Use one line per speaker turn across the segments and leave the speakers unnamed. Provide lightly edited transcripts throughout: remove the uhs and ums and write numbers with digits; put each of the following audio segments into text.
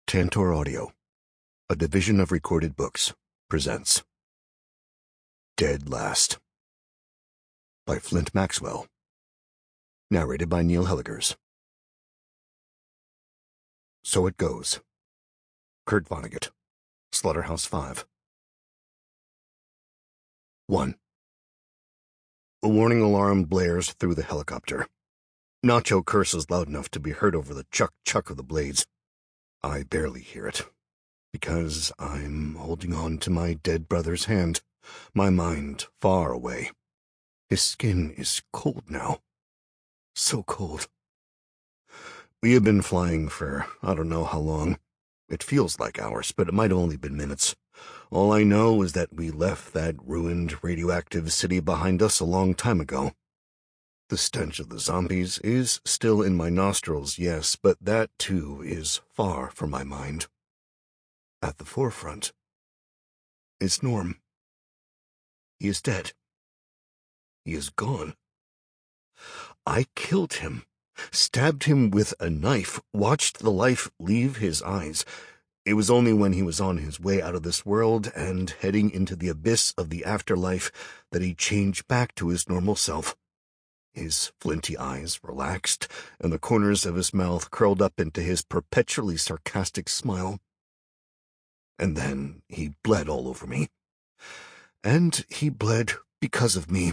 Tantor Audio, a division of Recorded Books, presents Dead Last by Flint Maxwell. Narrated by Neil Helligers. So It Goes. Kurt Vonnegut, Slaughterhouse-5. 1. A warning alarm blares through the helicopter. Nacho curses loud enough to be heard over the chuck-chuck of the blades. I barely hear it, because I'm holding on to my dead brother's hand, my mind far away. His skin is cold now. So cold. We have been flying for I don't know how long. It feels like hours, but it might have only been minutes. All I know is that we left that ruined radioactive city behind us a long time ago. The stench of the zombies is still in my nostrils, yes, but that too is far from my mind. At the forefront is Norm. He is dead. He is gone. I killed him, stabbed him with a knife, watched the life leave his eyes. It was only when he was on his way out of this world and heading into the abyss of the afterlife that he changed back to his normal self. His flinty eyes relaxed, and the corners of his mouth curled up into his perpetually sarcastic smile. And then he bled all over me. And he bled because of me.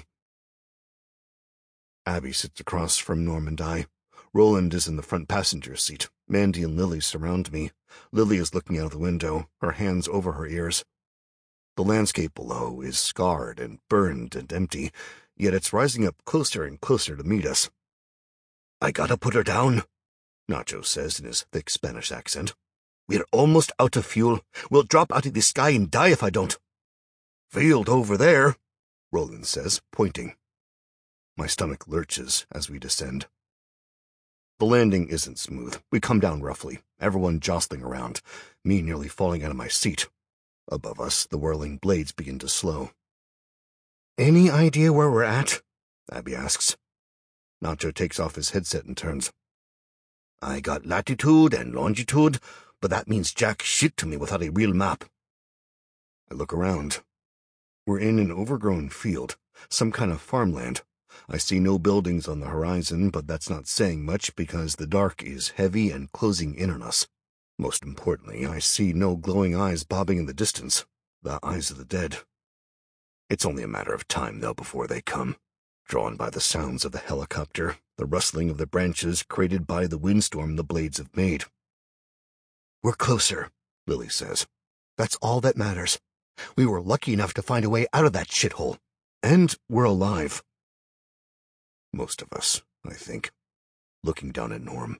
Abby sits across from Norm and I. Roland is in the front passenger seat. Mandy and Lily surround me. Lily is looking out of the window, her hands over her ears. The landscape below is scarred and burned and empty, yet it's rising up closer and closer to meet us. "I gotta put her down," Nacho says in his thick Spanish accent. "We're almost out of fuel. We'll drop out of the sky and die if I don't." "Field over there," Roland says, pointing. My stomach lurches as we descend. The landing isn't smooth. We come down roughly, everyone jostling around, me nearly falling out of my seat. Above us, the whirling blades begin to slow. "Any idea where we're at?" Abby asks. Nacho takes off his headset and turns. "I got latitude and longitude, but that means jack shit to me without a real map." I look around. We're in an overgrown field, some kind of farmland. I see no buildings on the horizon, but that's not saying much because the dark is heavy and closing in on us. Most importantly, I see no glowing eyes bobbing in the distance, the eyes of the dead. It's only a matter of time, though, before they come, drawn by the sounds of the helicopter, the rustling of the branches created by the windstorm the blades have made. "We're closer," Lily says. "That's all that matters. We were lucky enough to find a way out of that shithole. And we're alive." Most of us, I think, looking down at Norm.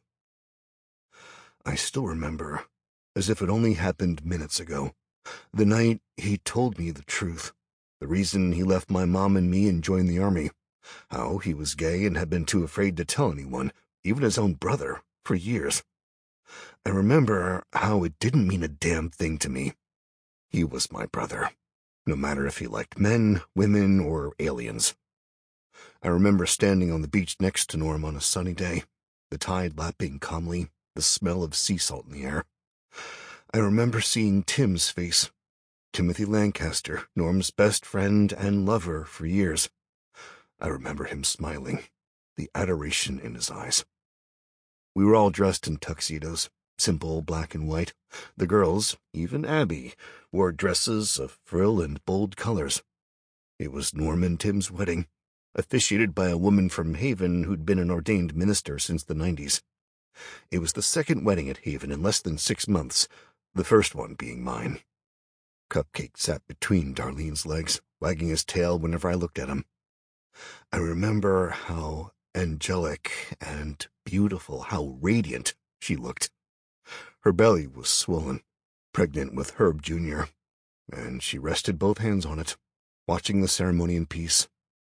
I still remember, as if it only happened minutes ago, the night he told me the truth. The reason he left my mom and me and joined the army. How he was gay and had been too afraid to tell anyone, even his own brother, for years. I remember how it didn't mean a damn thing to me. He was my brother, no matter if he liked men, women, or aliens. I remember standing on the beach next to Norm on a sunny day, the tide lapping calmly, the smell of sea salt in the air. I remember seeing Tim's face. Timothy Lancaster, Norm's best friend and lover for years. I remember him smiling, the adoration in his eyes. We were all dressed in tuxedos, simple black and white. The girls, even Abby, wore dresses of frill and bold colors. It was Norm and Tim's wedding, officiated by a woman from Haven who'd been an ordained minister since the 90s. It was the second wedding at Haven in less than 6 months, the first one being mine. Cupcake sat between Darlene's legs, wagging his tail whenever I looked at him. I remember how angelic and beautiful, how radiant she looked. Her belly was swollen, pregnant with Herb Jr., and she rested both hands on it, watching the ceremony in peace.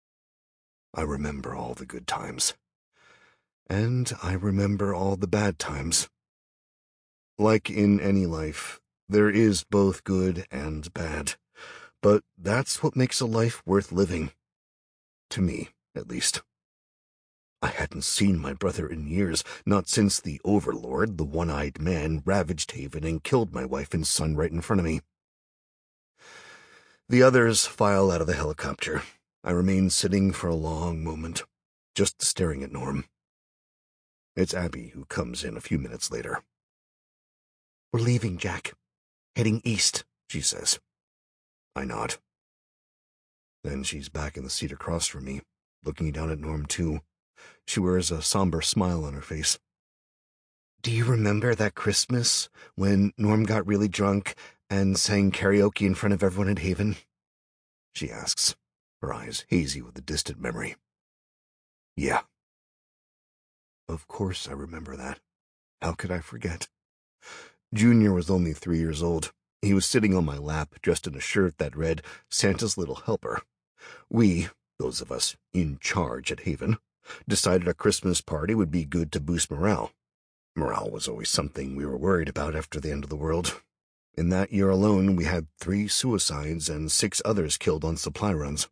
I remember all the good times. And I remember all the bad times. Like in any life, there is both good and bad, but that's what makes a life worth living. To me, at least. I hadn't seen my brother in years, not since the Overlord, the one-eyed man, ravaged Haven and killed my wife and son right in front of me. The others file out of the helicopter. I remain sitting for a long moment, just staring at Norm. It's Abby who comes in a few minutes later. "We're leaving, Jack. Heading east," she says. I nod. Then she's back in the seat across from me, looking down at Norm too. She wears a somber smile on her face. "Do you remember that Christmas when Norm got really drunk and sang karaoke in front of everyone at Haven?" she asks, her eyes hazy with a distant memory. "Yeah." Of course I remember that. How could I forget? Junior was only 3 years old. He was sitting on my lap, dressed in a shirt that read Santa's Little Helper. We, those of us in charge at Haven, decided a Christmas party would be good to boost morale. Morale was always something we were worried about after the end of the world. In that year alone, we had 3 suicides and 6 others killed on supply runs.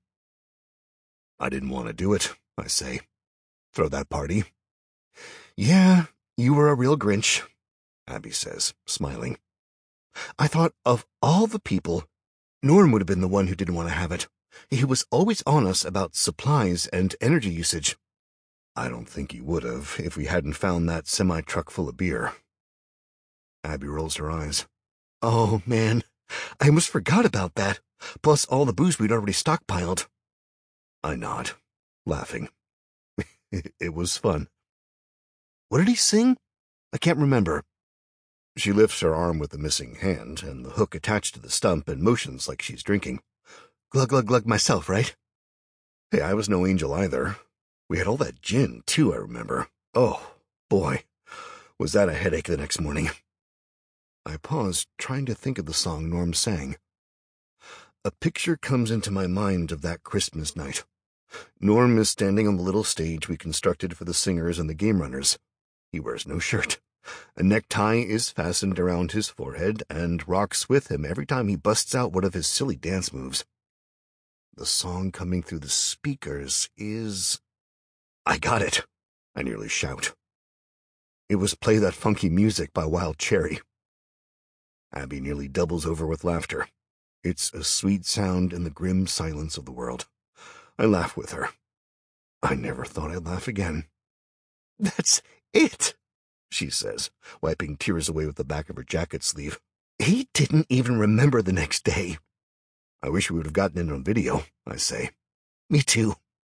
I didn't want to do it, I say. Throw that party. "Yeah, you were a real Grinch," Abby says, smiling. "I thought of all the people, Norm would have been the one who didn't want to have it. He was always on us about supplies and energy usage." "I don't think he would have if we hadn't found that semi-truck full of beer." Abby rolls her eyes. "Oh, man, I almost forgot about that, plus all the booze we'd already stockpiled." I nod, laughing. It was fun. "What did he sing? I can't remember." She lifts her arm with the missing hand and the hook attached to the stump and motions like she's drinking. "Glug, glug, glug myself, right?" Hey, I was no angel either. We had all that gin, too, I remember. Oh, boy, was that a headache the next morning. I paused, trying to think of the song Norm sang. A picture comes into my mind of that Christmas night. Norm is standing on the little stage we constructed for the singers and the game runners. He wears no shirt. A necktie is fastened around his forehead and rocks with him every time he busts out one of his silly dance moves. The song coming through the speakers is... I got it, I nearly shout. It was Play That Funky Music by Wild Cherry. Abby nearly doubles over with laughter. It's a sweet sound in the grim silence of the world. I laugh with her. I never thought I'd laugh again. "That's it," she says, wiping tears away with the back of her jacket sleeve. "He didn't even remember the next day." "I wish we would have gotten it on video," I say. "Me too."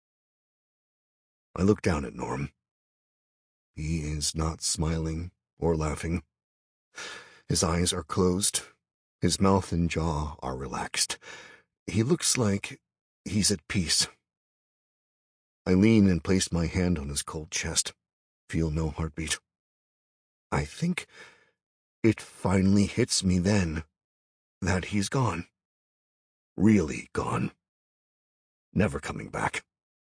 I look down at Norm. He is not smiling or laughing. His eyes are closed. His mouth and jaw are relaxed. He looks like he's at peace. I lean and place my hand on his cold chest. Feel no heartbeat. I think it finally hits me then that he's gone. Really gone. Never coming back.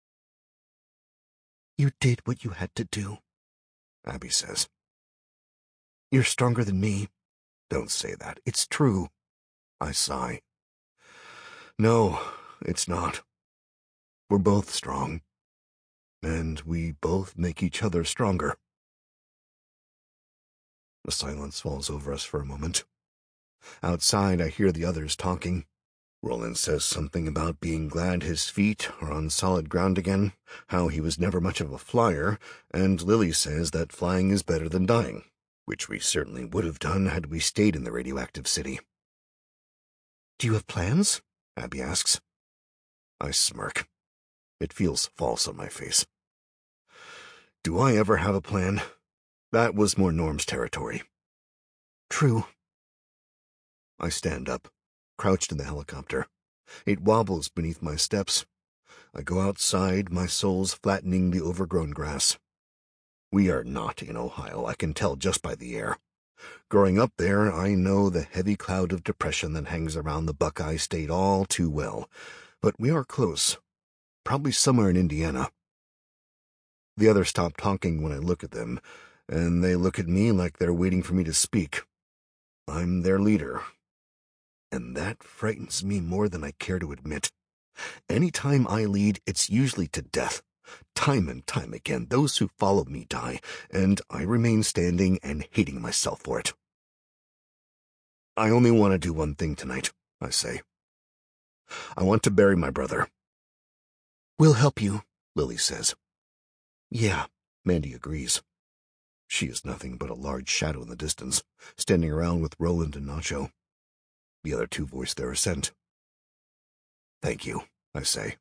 "You did what you had to do," Abby says. "You're stronger than me." "Don't say that. It's true." I sigh. "No, it's not. We're both strong. And we both make each other stronger." The silence falls over us for a moment. Outside, I hear the others talking. Roland says something about being glad his feet are on solid ground again, how he was never much of a flyer, and Lily says that flying is better than dying, which we certainly would have done had we stayed in the radioactive city. "Do you have plans?" Abby asks. I smirk. It feels false on my face. Do I ever have a plan? That was more Norm's territory. True. I stand up, crouched in the helicopter. It wobbles beneath my steps. I go outside, my soles flattening the overgrown grass. We are not in Ohio, I can tell just by the air. Growing up there, I know the heavy cloud of depression that hangs around the Buckeye State all too well. But we are close. Probably somewhere in Indiana. The others stop talking when I look at them, and they look at me like they're waiting for me to speak. I'm their leader. And that frightens me more than I care to admit. Any time I lead, it's usually to death, Time and time again, those who follow me die, and I remain standing and hating myself for it. I only want to do one thing tonight, I say. I want to bury my brother. We'll help you, Lily says. Yeah, Mandy agrees. She is nothing but a large shadow in the distance, standing around with Roland and Nacho. The other two voice their assent. Thank you, I say.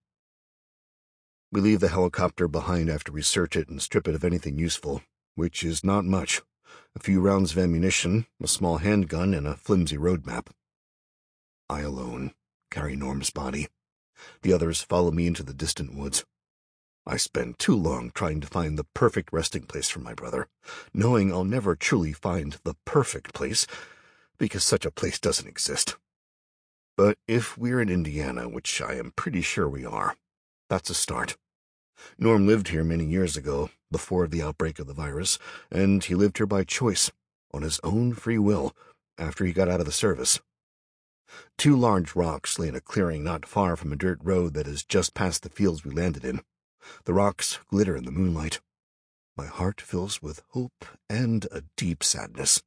We leave the helicopter behind after we search it and strip it of anything useful, which is not much. A few rounds of ammunition, a small handgun, and a flimsy road map. I alone carry Norm's body. The others follow me into the distant woods. I spend too long trying to find the perfect resting place for my brother, knowing I'll never truly find the perfect place, because such a place doesn't exist. But if we're in Indiana, which I am pretty sure we are, that's a start. Norm lived here many years ago, before the outbreak of the virus, and he lived here by choice, on his own free will, after he got out of the service. 2 large rocks lay in a clearing not far from a dirt road that is just past the fields we landed in. The rocks glitter in the moonlight. My heart fills with hope and a deep sadness.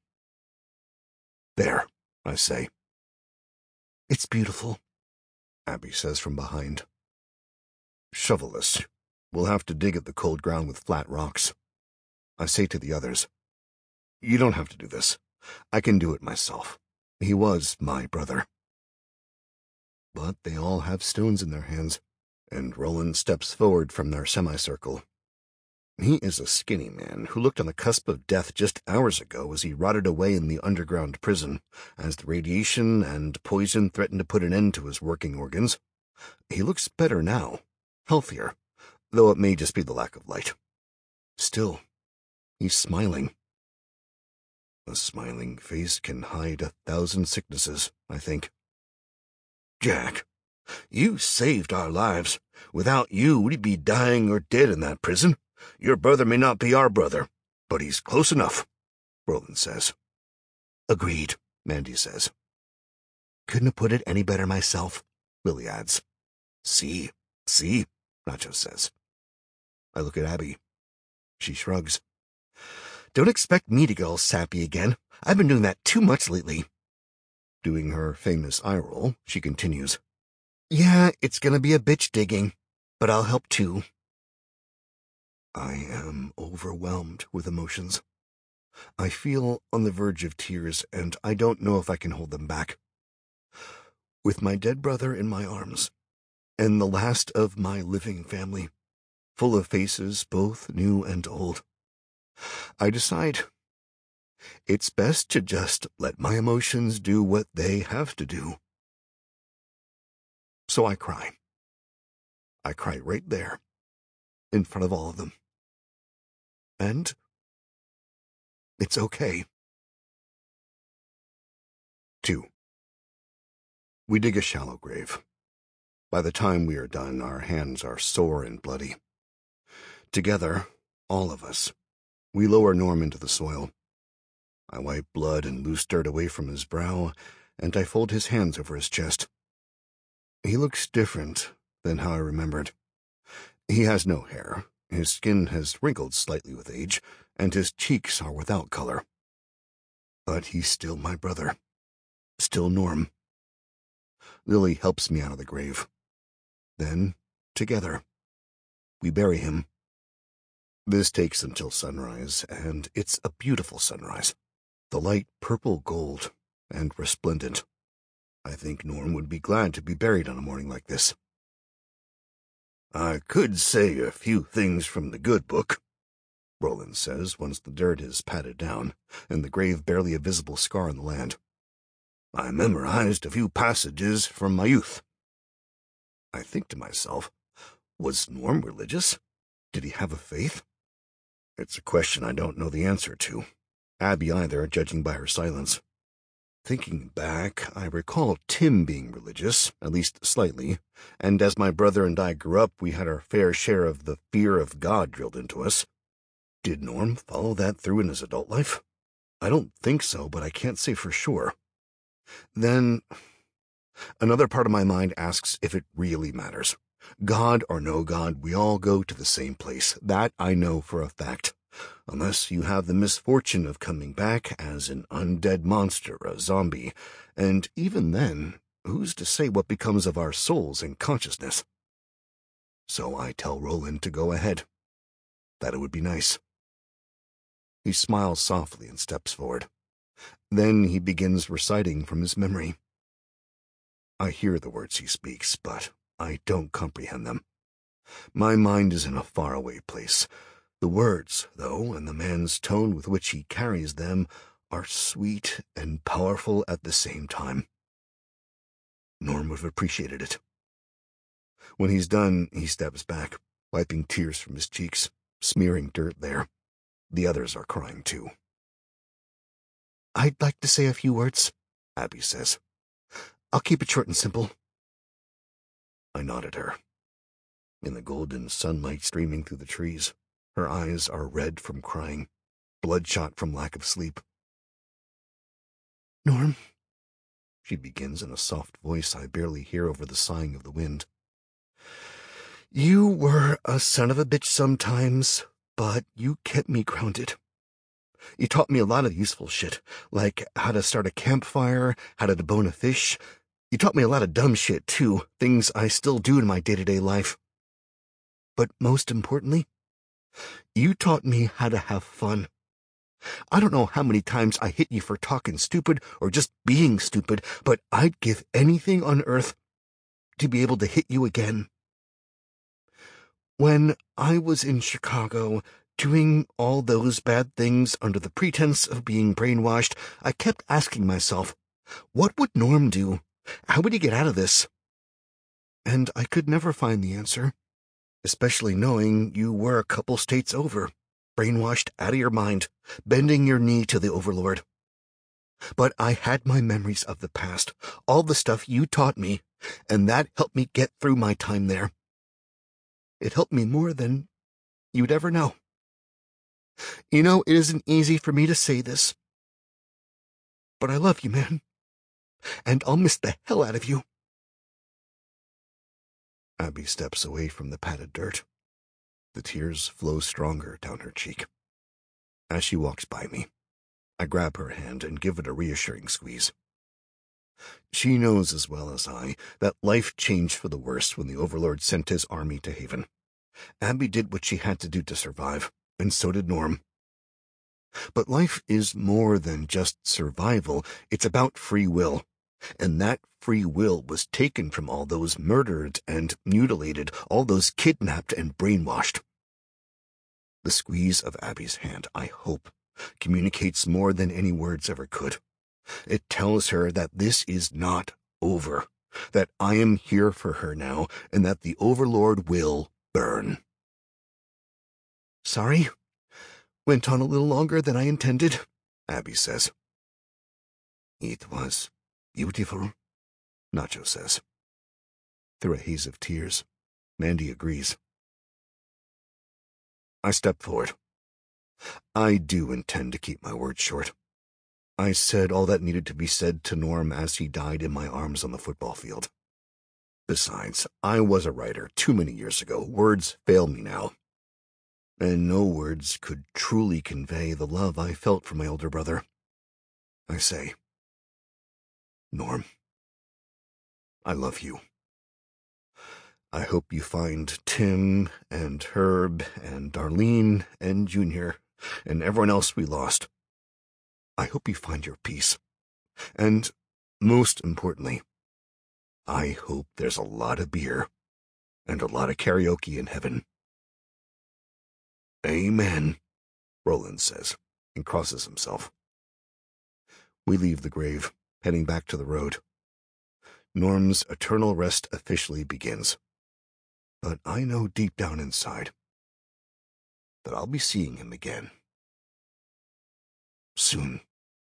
There, I say. It's beautiful, Abby says from behind. Shovel-less. We'll have to dig at the cold ground with flat rocks. I say to the others, you don't have to do this. I can do it myself. He was my brother. But they all have stones in their hands, and Roland steps forward from their semicircle. He is a skinny man who looked on the cusp of death just hours ago as he rotted away in the underground prison, as the radiation and poison threatened to put an end to his working organs. He looks better now, healthier, though it may just be the lack of light. Still, he's smiling. A smiling face can hide 1,000 sicknesses, I think. Jack, you saved our lives. Without you, we'd be dying or dead in that prison. Your brother may not be our brother, but he's close enough, Roland says. Agreed, Mandy says. Couldn't have put it any better myself, Lily adds. See, Nacho says. I look at Abby. She shrugs. Don't expect me to get all sappy again. I've been doing that too much lately. Doing her famous eye roll, she continues. Yeah, it's gonna be a bitch digging, but I'll help too. I am overwhelmed with emotions. I feel on the verge of tears, and I don't know if I can hold them back. With my dead brother in my arms, and the last of my living family, full of faces both new and old, I decide it's best to just let my emotions do what they have to do. So I cry. I cry right there, in front of all of them. And it's okay. 2. We dig a shallow grave. By the time we are done, our hands are sore and bloody. Together, all of us, we lower Norm into the soil. I wipe blood and loose dirt away from his brow, and I fold his hands over his chest. He looks different than how I remembered. He has no hair, his skin has wrinkled slightly with age, and his cheeks are without color. But he's still my brother. Still Norm. Lily helps me out of the grave. Then, together, we bury him. This takes until sunrise, and it's a beautiful sunrise. The light purple gold and resplendent. I think Norm would be glad to be buried on a morning like this. I could say a few things from the good book, Roland says once the dirt is patted down, and the grave barely a visible scar on the land. I memorized a few passages from my youth. I think to myself, was Norm religious? Did he have a faith? It's a question I don't know the answer to. Abby either, judging by her silence. Thinking back, I recall Tim being religious, at least slightly, and as my brother and I grew up, we had our fair share of the fear of God drilled into us. Did Norm follow that through in his adult life? I don't think so, but I can't say for sure. Then, another part of my mind asks if it really matters. God or no God, we all go to the same place. That I know for a fact. Unless you have the misfortune of coming back as an undead monster, a zombie. And even then, who's to say what becomes of our souls and consciousness? So I tell Roland to go ahead. That it would be nice. He smiles softly and steps forward. Then he begins reciting from his memory. I hear the words he speaks, but I don't comprehend them. My mind is in a faraway place. The words, though, and the man's tone with which he carries them are sweet and powerful at the same time. Norm would have appreciated it. When he's done, he steps back, wiping tears from his cheeks, smearing dirt there. The others are crying too. I'd like to say a few words, Abby says. I'll keep it short and simple. I nod at her. In the golden sunlight streaming through the trees, her eyes are red from crying, bloodshot from lack of sleep. Norm, she begins in a soft voice I barely hear over the sighing of the wind. You were a son of a bitch sometimes, but you kept me grounded. You taught me a lot of useful shit, like how to start a campfire, how to debone a fish. You taught me a lot of dumb shit, too, things I still do in my day-to-day life. But most importantly, you taught me how to have fun. I don't know how many times I hit you for talking stupid or just being stupid, but I'd give anything on earth to be able to hit you again. When I was in Chicago, doing all those bad things under the pretense of being brainwashed, I kept asking myself, what would Norm do? How would he get out of this? And I could never find the answer, especially knowing you were a couple states over, brainwashed out of your mind, bending your knee to the Overlord. But I had my memories of the past, all the stuff you taught me, and that helped me get through my time there. It helped me more than you'd ever know. You know, it isn't easy for me to say this, but I love you, man, and I'll miss the hell out of you. Abby steps away from the patted dirt. The tears flow stronger down her cheek. As she walks by me, I grab her hand and give it a reassuring squeeze. She knows as well as I that life changed for the worse when the Overlord sent his army to Haven. Abby did what she had to do to survive, and so did Norm. But life is more than just survival. It's about free will. And that free will was taken from all those murdered and mutilated, all those kidnapped and brainwashed. The squeeze of Abby's hand, I hope, communicates more than any words ever could. It tells her that this is not over, that I am here for her now, and that the Overlord will burn. Sorry. Went on a little longer than I intended, Abby says. It was beautiful, Nacho says. Through a haze of tears, Mandy agrees. I step forward. I do intend to keep my word short. I said all that needed to be said to Norm as he died in my arms on the football field. Besides, I was a writer too many years ago. Words fail me now. And no words could truly convey the love I felt for my older brother. I say, Norm, I love you. I hope you find Tim and Herb and Darlene and Junior and everyone else we lost. I hope you find your peace. And, most importantly, I hope there's a lot of beer and a lot of karaoke in heaven. Amen, Roland says, and crosses himself. We leave the grave, heading back to the road. Norm's eternal rest officially begins. But I know deep down inside that I'll be seeing him again. Soon.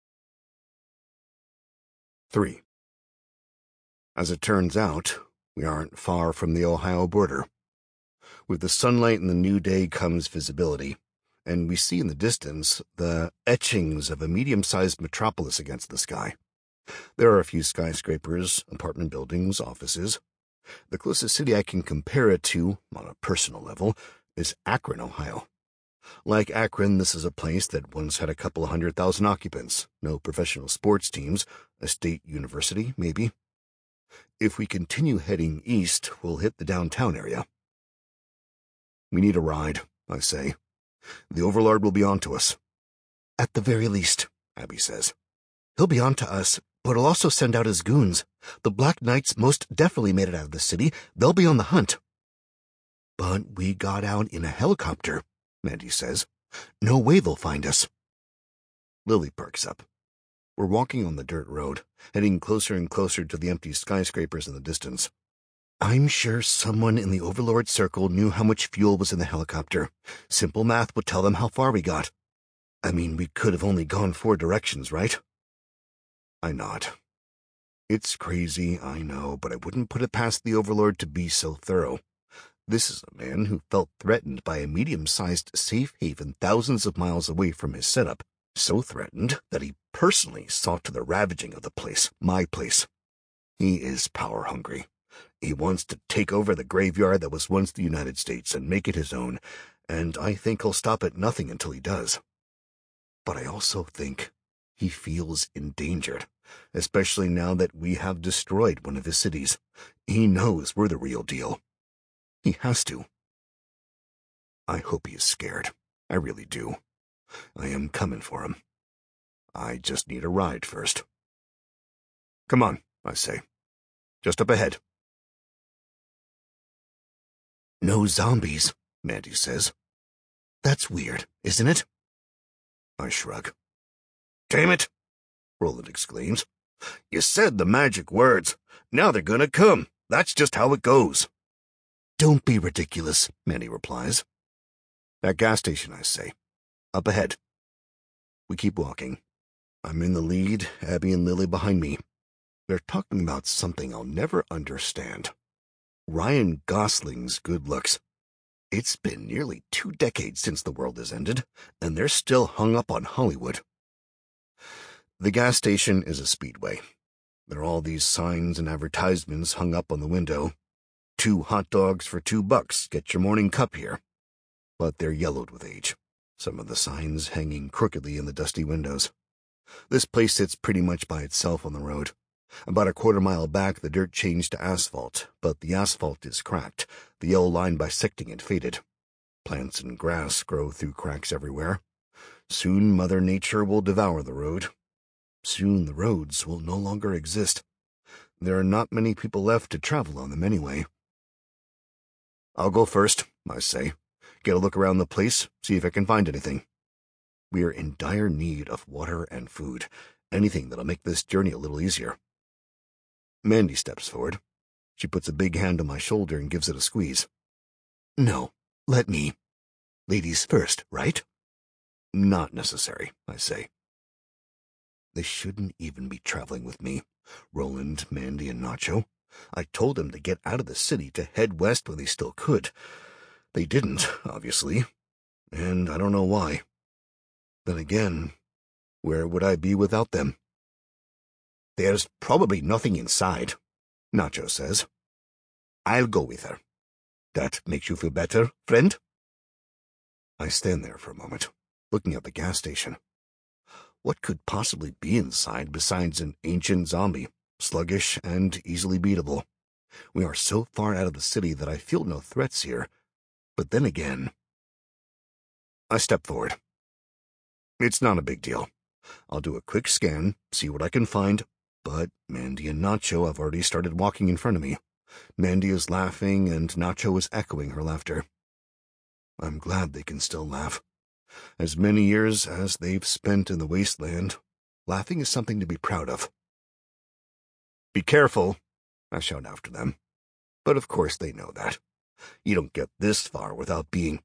3. As it turns out, we aren't far from the Ohio border. With the sunlight and the new day comes visibility, and we see in the distance the etchings of a medium-sized metropolis against the sky. There are a few skyscrapers, apartment buildings, offices. The closest city I can compare it to, on a personal level, is Akron, Ohio. Like Akron, this is a place that once had a couple 100,000 occupants, no professional sports teams, a state university, maybe. If we continue heading east, we'll hit the downtown area. We need a ride, I say. The Overlord will be on to us. At the very least, Abby says. He'll be on to us, but he'll also send out his goons. The Black Knights most definitely made it out of the city. They'll be on the hunt. But we got out in a helicopter, Mandy says. No way they'll find us. Lily perks up. We're walking on the dirt road, heading closer and closer to the empty skyscrapers in the distance. I'm sure someone in the Overlord Circle knew how much fuel was in the helicopter. Simple math would tell them how far we got. I mean, we could have only gone 4 directions, right? I nod. It's crazy, I know, but I wouldn't put it past the Overlord to be so thorough. This is a man who felt threatened by a medium-sized safe haven thousands of miles away from his setup, so threatened that he personally saw to the ravaging of the place, my place. He is power-hungry. He wants to take over the graveyard that was once the United States and make it his own, and I think he'll stop at nothing until he does. But I also think he feels endangered, especially now that we have destroyed one of his cities. He knows we're the real deal. He has to. I hope he is scared. I really do. I am coming for him. I just need a ride first. Come on, I say. Just up ahead. No zombies, Mandy says. That's weird, isn't it? I shrug. Damn it, Roland exclaims. You said the magic words. Now they're gonna come. That's just how it goes. Don't be ridiculous, Mandy replies. That gas station, I say. Up ahead. We keep walking. I'm in the lead, Abby and Lily behind me. They're talking about something I'll never understand. Ryan Gosling's good looks. It's been nearly 2 decades since the world has ended, and they're still hung up on Hollywood. The gas station is a speedway. There are all these signs and advertisements hung up on the window. 2 hot dogs for $2. Get your morning cup here. But they're yellowed with age, some of the signs hanging crookedly in the dusty windows. This place sits pretty much by itself on the road. About a quarter-mile back, the dirt changed to asphalt, but the asphalt is cracked, the yellow line bisecting it faded. Plants and grass grow through cracks everywhere. Soon Mother Nature will devour the road. Soon the roads will no longer exist. There are not many people left to travel on them anyway. I'll go first, I say. Get a look around the place, see if I can find anything. We are in dire need of water and food, anything that'll make this journey a little easier. Mandy steps forward. She puts a big hand on my shoulder and gives it a squeeze. No, let me. Ladies first, right? Not necessary, I say. They shouldn't even be traveling with me. Roland, Mandy, and Nacho. I told them to get out of the city to head west when they still could. They didn't, obviously, and I don't know why. Then again, where would I be without them? There's probably nothing inside, Nacho says. I'll go with her. That makes you feel better, friend? I stand there for a moment, looking at the gas station. What could possibly be inside besides an ancient zombie, sluggish and easily beatable? We are so far out of the city that I feel no threats here, but then again... I step forward. It's not a big deal. I'll do a quick scan, see what I can find, but Mandy and Nacho have already started walking in front of me. Mandy is laughing, and Nacho is echoing her laughter. I'm glad they can still laugh. As many years as they've spent in the wasteland, laughing is something to be proud of. Be careful, I shout after them. But of course they know that. You don't get this far without being...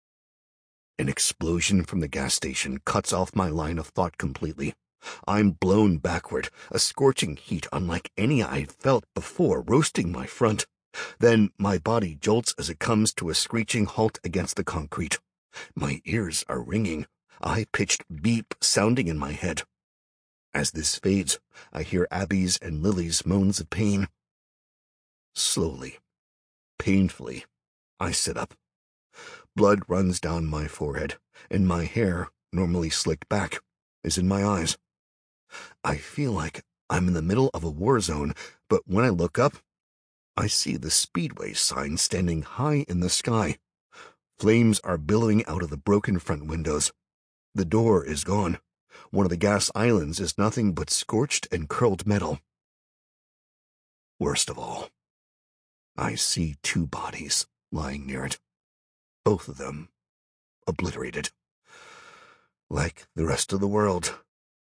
An explosion from the gas station cuts off my line of thought completely. I'm blown backward, a scorching heat unlike any I'd felt before roasting my front. Then my body jolts as it comes to a screeching halt against the concrete. My ears are ringing, a high-pitched beep sounding in my head. As this fades, I hear Abby's and Lily's moans of pain. Slowly, painfully, I sit up. Blood runs down my forehead, and my hair, normally slicked back, is in my eyes. I feel like I'm in the middle of a war zone, but when I look up, I see the Speedway sign standing high in the sky. Flames are billowing out of the broken front windows. The door is gone. One of the gas islands is nothing but scorched and curled metal. Worst of all, I see 2 bodies lying near it. Both of them obliterated. Like the rest of the world.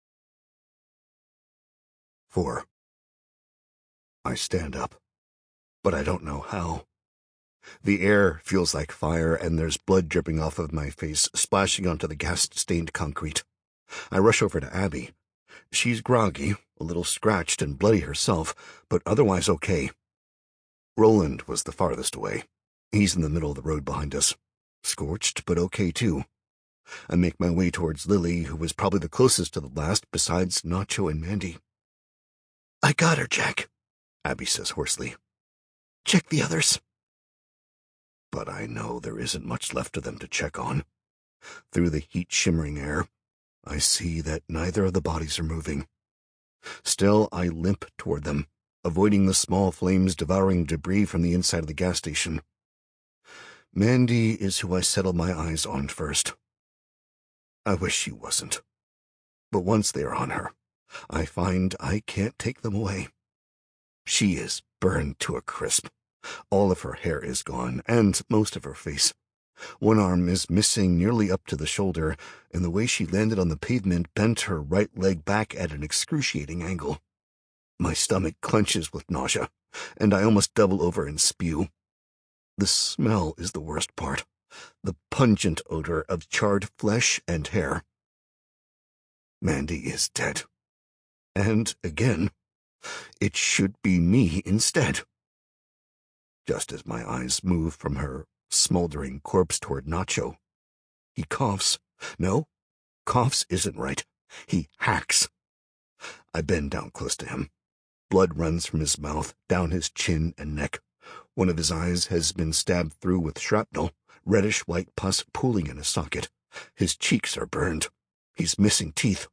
4. I stand up, but I don't know how. The air feels like fire, and there's blood dripping off of my face, splashing onto the gas-stained concrete. I rush over to Abby. She's groggy, a little scratched and bloody herself, but otherwise okay. Roland was the farthest away. He's in the middle of the road behind us. Scorched, but okay too. I make my way towards Lily, who was probably the closest to the blast besides Nacho and Mandy. "I got her, Jack," Abby says hoarsely. "Check the others." But I know there isn't much left of them to check on. Through the heat-shimmering air, I see that neither of the bodies are moving. Still, I limp toward them, avoiding the small flames devouring debris from the inside of the gas station. Mandy is who I settle my eyes on first. I wish she wasn't. But once they are on her, I find I can't take them away. She is burned to a crisp. All of her hair is gone, and most of her face. One arm is missing nearly up to the shoulder, and the way she landed on the pavement bent her right leg back at an excruciating angle. My stomach clenches with nausea, and I almost double over and spew. The smell is the worst part, the pungent odor of charred flesh and hair. Mandy is dead. And again, it should be me instead. Just as my eyes move from her smoldering corpse toward Nacho, he coughs. No, coughs isn't right. He hacks. I bend down close to him. Blood runs from his mouth, down his chin and neck. One of his eyes has been stabbed through with shrapnel, reddish-white pus pooling in a socket. His cheeks are burned. He's missing teeth.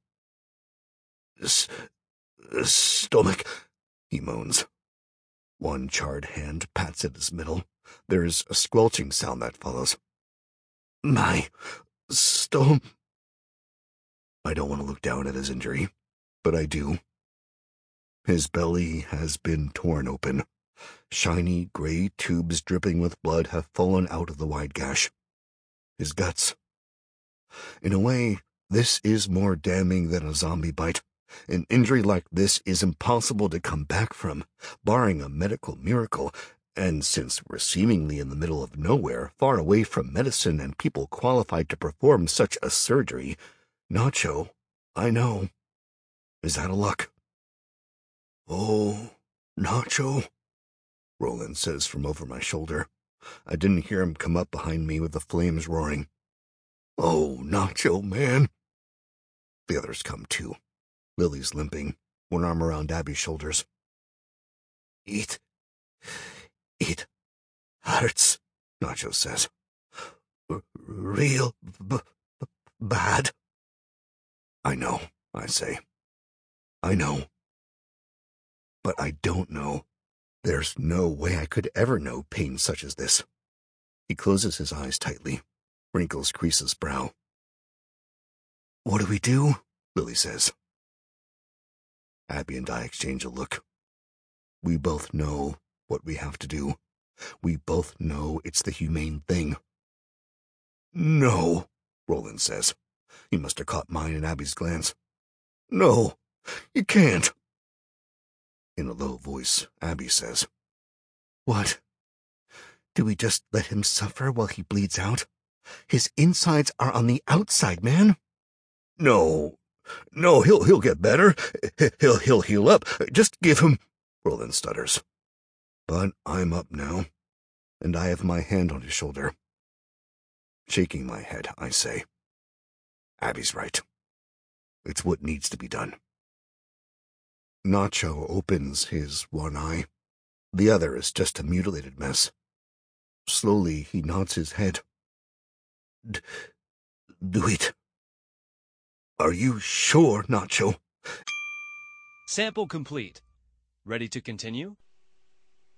Stomach, he moans. One charred hand pats at his middle. There's a squelching sound that follows. My stomach. I don't want to look down at his injury, but I do. His belly has been torn open. Shiny gray tubes dripping with blood have fallen out of the wide gash. His guts. In a way, this is more damning than a zombie bite. An injury like this is impossible to come back from, barring a medical miracle, and since we're seemingly in the middle of nowhere, far away from medicine and people qualified to perform such a surgery, Nacho, I know, is out of luck. "Oh, Nacho," Roland says from over my shoulder. I didn't hear him come up behind me with the flames roaring. "Oh, Nacho, man." The others come too. Lily's limping, one arm around Abby's shoulders. It hurts," Nacho says. "Real bad." "I know," I say. "I know. But I don't know. There's no way I could ever know pain such as this." He closes his eyes tightly, wrinkles crease his brow. "What do we do?" Lily says. Abby and I exchange a look. We both know what we have to do. We both know it's the humane thing. "No," Roland says. He must have caught mine and Abby's glance. "No, you can't." In a low voice, Abby says, "What? Do we just let him suffer while he bleeds out? His insides are on the outside, man." No, he'll get better. He'll heal up. Just give him—" Roland stutters. But I'm up now, and I have my hand on his shoulder. Shaking my head, I say, "Abby's right. It's what needs to be done." Nacho opens his one eye. The other is just a mutilated mess. Slowly, he nods his head. Do it. Are you sure, Nacho?
Sample complete. Ready to continue?